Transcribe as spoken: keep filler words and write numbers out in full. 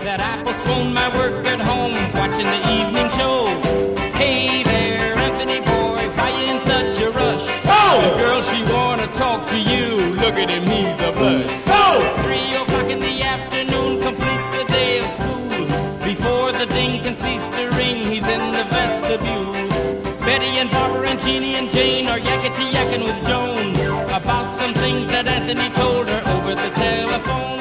that I postponed my work at home, watching the evening show. Hey there, Anthony boy, why you in such a rush? Oh! The girl, she wanna talk to you. Look at him, he's a blush. Oh! Three o'clock in the afternoon completes the day of school. Before the ding can cease to ring, he's in the vestibule. Betty and Barbara and Jeannie and Jane are yakety yakking with Joan about some things that Anthony told her over the telephone.